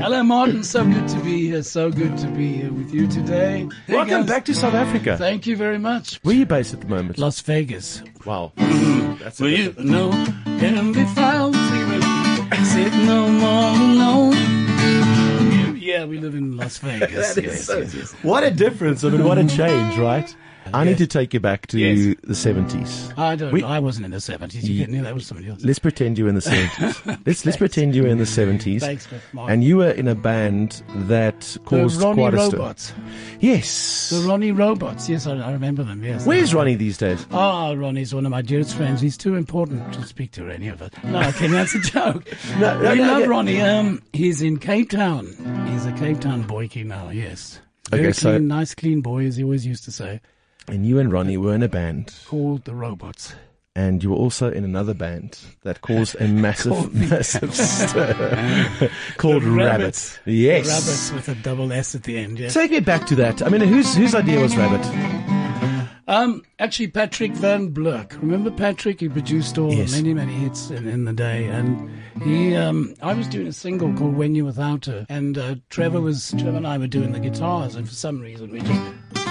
Hello, Martin. So good to be here. So good to be here with you today. Welcome back to South Africa. Thank you very much. Where are you based at the moment? Las Vegas. Wow. That's well, you know, can be found sitting no more alone. Yeah, we live in Las Vegas. Yes. What a difference. I mean, what a change, right? I need to take you back to the 70s. I wasn't in the 70s. You knew that was somebody else. Let's pretend you were in the 70s. let's pretend you were in the 70s. Thanks, Mark. And you were in a band that caused quite a Robots. Yes. The Ronnie Robots. Yes, I remember them. Yes. Where's Ronnie these days? Ronnie's one of my dearest friends. He's too important to speak to any of us. No, okay, that's a joke. We love Ronnie. He's in Cape Town. He's a Cape Town boykie now. Yes. Very clean, nice, clean boy, as he always used to say. And you and Ronnie were in a band called The Robots. And you were also in another band that caused a massive stir called Rabbit. Yes. Rabbits with a double S at the end, yes. Take me back to that. I mean, whose idea was Rabbit? Actually, Patrick Van Blurk. Remember Patrick? He produced many hits in the day. And I was doing a single called When You're Without Her. And Trevor and I were doing the guitars. And for some reason, we just...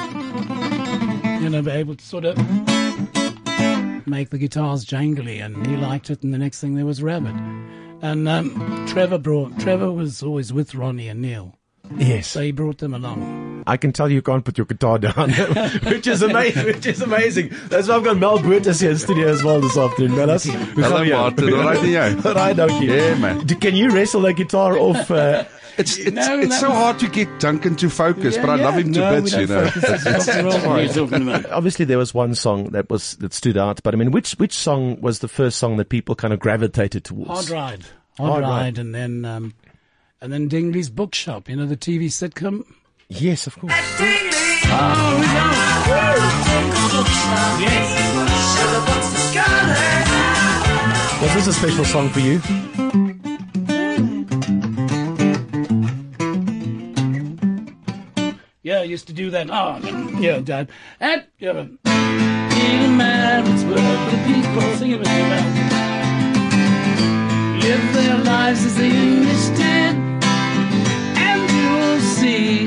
be able to sort of make the guitars jangly, and he liked it, and the next thing there was Rabbit. And Trevor was always with Ronnie and Neil. Yes. So he brought them along. I can tell you can't put your guitar down, which is amazing. That's why I've got Mel Brutus here in studio as well this afternoon. Melas, hello, Martin. Right, okay. Yeah, man. Can you wrestle the guitar off? It's so hard to get Duncan to focus, but I love him to bits, you know. Obviously, there was one song that stood out, but I mean, which song was the first song that people kind of gravitated towards? Hard Ride, and then Dingley's Bookshop, the TV sitcom. Yes, of course. Was this a special song for you? Yeah, I used to do that. Dad. And, in a man's world, the people sing it with me, man. Live their lives as the English did, and you will see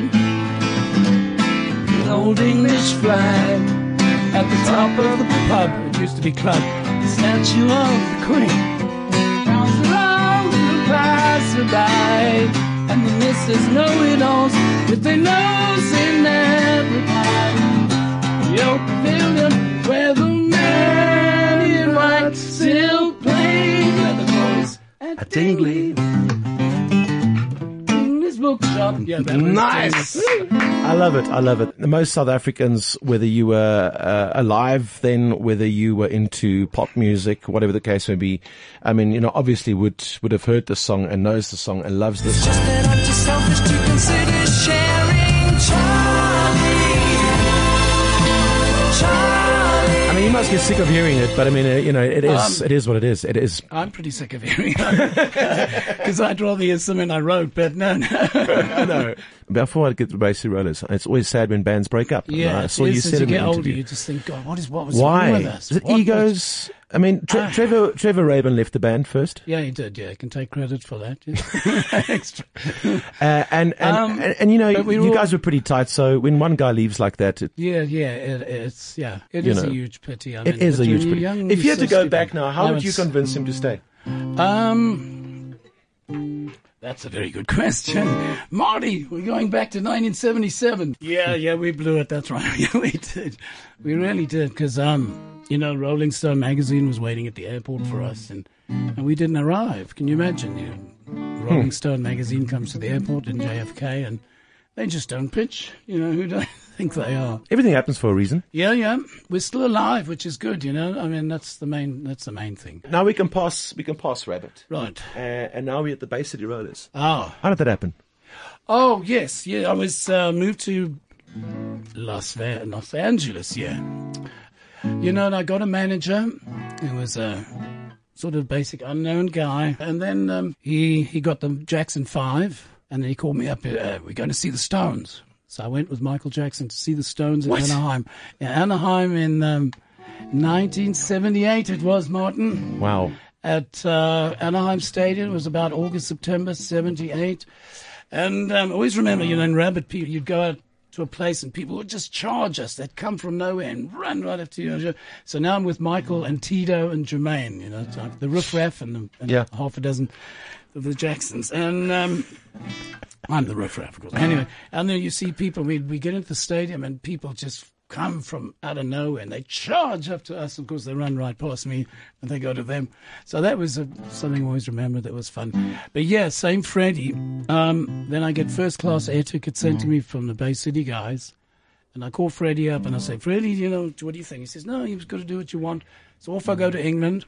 the old English flag at the top of the pub. It used to be club. The statue of the Queen comes around the passerby. And the missus know-it-alls with their nose in everybody. The old pavilion where the man in white still plays with the boys at Dingley. Dingley's Bookshop. Yeah, nice. I love it. Most South Africans, whether you were alive then, whether you were into pop music, whatever the case may be, I mean, obviously would have heard this song and knows the song and loves this song. Just that I'm too selfish to consider sharing Charlie. I mean, you must get sick of hearing it, but I mean, it is what it is. It is. I'm pretty sick of hearing it because I'd rather hear something I wrote, but no. No. Before I get to Basic Rollers, it's always sad when bands break up. Yeah, I saw you said as you get older, interview. you just think, God, what was why? wrong with us? Is it egos? I mean, Trevor Rabin left the band first. Yeah, he did. Yeah, I can take credit for that. Yeah. and you guys were pretty tight. So when one guy leaves like that, it is a huge pity. I mean, it is a huge pity. If you had to go back now, how would you convince him to stay? That's a very good question. Marty, we're going back to 1977. Yeah, we blew it. That's right. Yeah, we did. We really did. Because, Rolling Stone magazine was waiting at the airport for us, and we didn't arrive. Can you imagine? Rolling Stone magazine comes to the airport in JFK, and they just don't pitch. Who do they think they are? Everything happens for a reason. Yeah. We're still alive, which is good. I mean, that's the main thing. Now we can pass Rabbit. Right. And now we're at the Bay City Rollers. Oh. How did that happen? Oh, yes. Yeah, I was moved to Los Angeles. Yeah. And I got a manager who was a sort of basic unknown guy, and then he got the Jackson 5. And then he called me up, we're going to see the Stones. So I went with Michael Jackson to see the Stones in Anaheim. Yeah, Anaheim in 1978 it was, Martin. Wow. At Anaheim Stadium. It was about August, September 78. And always remember, in Rabbit, people, you'd go out to a place and people would just charge us. They'd come from nowhere and run right up to you. So now I'm with Michael and Tito and Jermaine, the Riff Raff and half a dozen of the Jacksons. And I'm the Riff Raff, of course. Anyway, and then you see people, we get into the stadium and people just come from out of nowhere and they charge up to us. Of course, they run right past me and they go to them. So that was something I always remember that was fun. But yeah, same Freddie. Then I get first class air ticket sent to me from the Bay City guys. And I call Freddie up and I say, Freddie, what do you think? He says, no, you've got to do what you want. So off I go to England.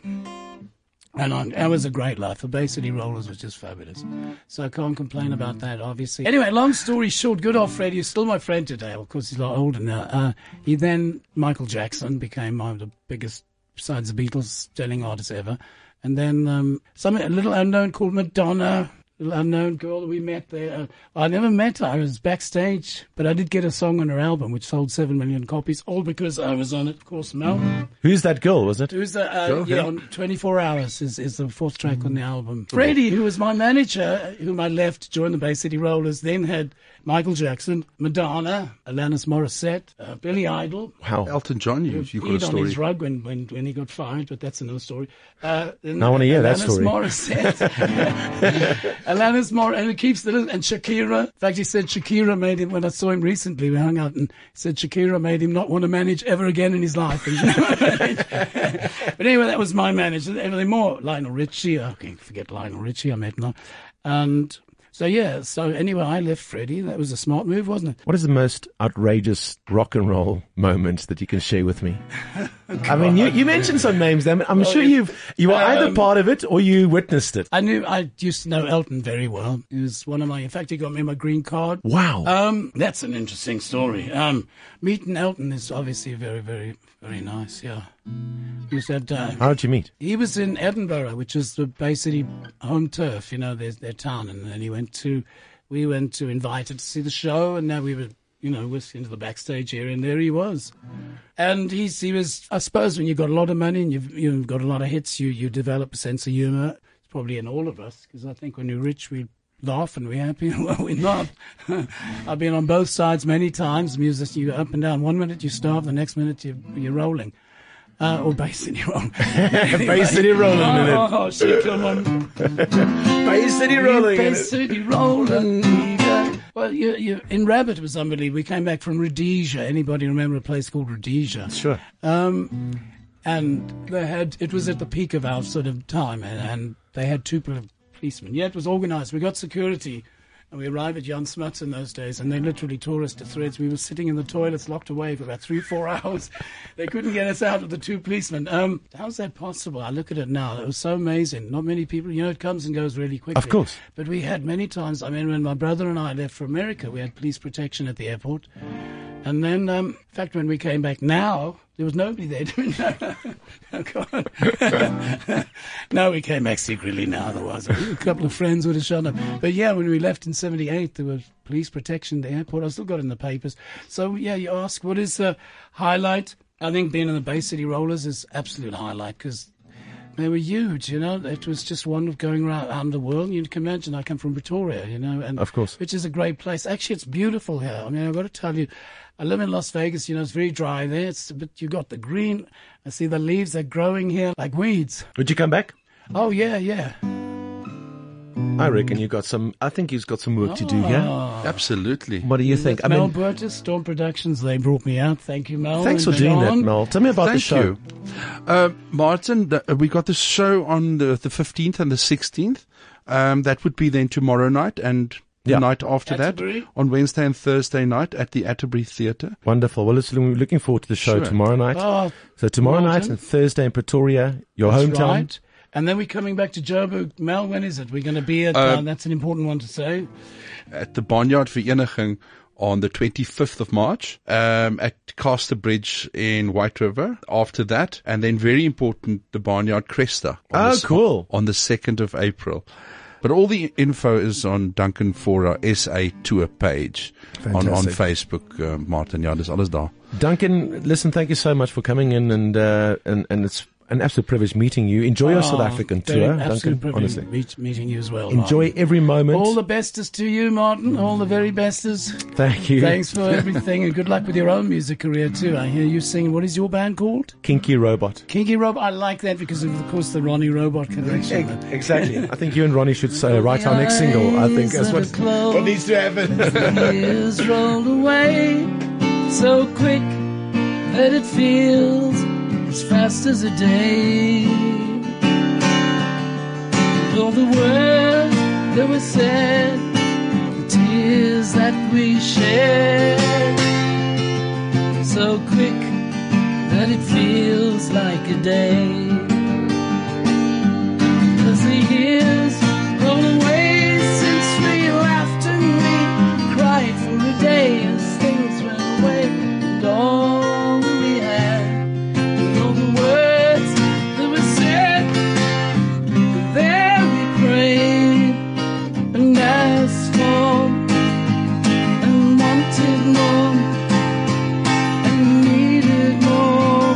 And that was a great life. The Bay City Rollers was just fabulous. So I can't complain about that, obviously. Anyway, long story short, good old Freddie is still my friend today. Of course, he's a lot older now. He then, Michael Jackson, became one of the biggest, besides the Beatles, selling artists ever. And then a little unknown called Madonna, a little unknown girl that we met there. I never met her. I was backstage, but I did get a song on her album, which sold 7 million copies, all because I was on it, of course, Mel. Who's that girl, was it? Who's on 24 Hours is the fourth track on the album. Freddie, who was my manager, whom I left to join the Bay City Rollers, then had Michael Jackson, Madonna, Alanis Morissette, Billy Idol. Wow. Elton John, you got a story. On his rug when he got fired, but that's another story. I want to hear that story. Morissette. Alanis Morissette, and it keeps and Shakira. In fact, he said Shakira made him, when I saw him recently, we hung out, and he said Shakira made him not want to manage ever again in his life. But anyway, that was my manager. Everything more. Lionel Richie, I can't forget Lionel Richie, I met him. And so anyway, I left Freddie. That was a smart move, wasn't it? What is the most outrageous rock and roll moment that you can share with me? I mean, you mentioned some names there. I'm sure you were either part of it or you witnessed it. I used to know Elton very well. He was in fact, he got me my green card. Wow. That's an interesting story. Meeting Elton is obviously very, very, very nice, yeah. We used to have How did you meet? He was in Edinburgh, which is the Bay City home turf, their town, and then we went to invited to see the show, and now we were, was into the backstage area, and there he was. And he was, I suppose, when you've got a lot of money and you've got a lot of hits, you develop a sense of humor. It's probably in all of us, because I think when you're rich, we laugh and we're happy. Well, we're not. I've been on both sides many times. Music, you go up and down. 1 minute you starve, the next minute you're rolling. Or Bay City rolling. Bay City rolling. Oh, shit, come on. Bay City rolling. Bay City rolling. Well, you in Rabbit, it was unbelievable. We came back from Rhodesia. Anybody remember a place called Rhodesia? Sure. And it was at the peak of our sort of time, and they had 2 policemen. Yeah, it was organized. We got security. And we arrived at Jan Smuts in those days, and they literally tore us to threads. We were sitting in the toilets, locked away for about 3-4 hours. They couldn't get us out of the 2 policemen. How's that possible? I look at it now. It was so amazing. Not many people, it comes and goes really quickly. Of course. But we had many times, when my brother and I left for America, we had police protection at the airport. And then, in fact, when we came back now, there was nobody there doing that. Oh, God. No, we came back secretly now, otherwise a couple of friends would have shown up. But yeah, when we left in 78, there was police protection at the airport. I still got it in the papers. So yeah, you ask, what is the highlight? I think being in the Bay City Rollers is absolute highlight, because they were huge, It was just one of going around the world. You can imagine, I come from Pretoria, and of course, which is a great place. Actually, it's beautiful here. I've got to tell you, I live in Las Vegas. It's very dry there. But you got the green. I see the leaves are growing here like weeds. Would you come back? Oh yeah. I reckon I think you've got some work to do here. Absolutely. What do you think? Mel Burtis, Storm Productions, they brought me out. Thank you, Mel. Thanks for doing that, Mel. Tell me about the show. Martin, we got the show on the 15th and the 16th. That would be then tomorrow night, and the night after Atterbury. That, on Wednesday and Thursday night at the Atterbury Theatre. Wonderful. Well, we're looking forward to the show tomorrow night. Oh, so tomorrow night and Thursday in Pretoria, your hometown. Right. And then we're coming back to Joburg. Mel, when is it? We're going to be at, that's an important one to say. At the Barnyard Vereniging on the 25th of March, at Casterbridge in White River. After that, and then very important, the Barnyard Cresta. Cool. On the 2nd of April. But all the info is on Duncan Fora SA Tour page on Facebook, Martin. Ja, dis alles daar. Duncan, listen, thank you so much for coming in, and it's an absolute privilege meeting you. Enjoy your South African tour, Absolute Duncan, privilege honestly. meeting you as well. Enjoy Martin. every moment. All the bestest to you, Martin. All the very bestest. Thank you. Thanks for everything, and good luck with your own music career too. I hear you sing. What is your band called? Kinky Robot. Kinky Robot. I like that because of course, the Ronnie Robot connection. Exactly. I think you and Ronnie should write our next single. I think that's what needs to happen. Years rolled away so quick that it feels as fast as a day. All the words that were said, the tears that we shared, so quick that it feels like a day. 'Cause the years roll away since we laughed and we cried for a day as things went away, and all we had, and all the words that were said, and there we prayed and asked for and wanted more and needed more.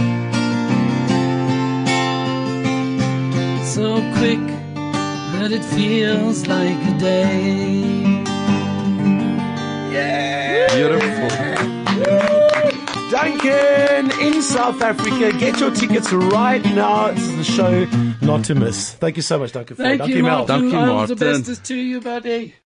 So quick that it feels like a day. Beautiful. Duncan in South Africa. Get your tickets right now. This is the show not to miss. Thank you so much, Duncan. Thank you, Mel. Martin. Thank you, All the Martin. bestest to you, buddy.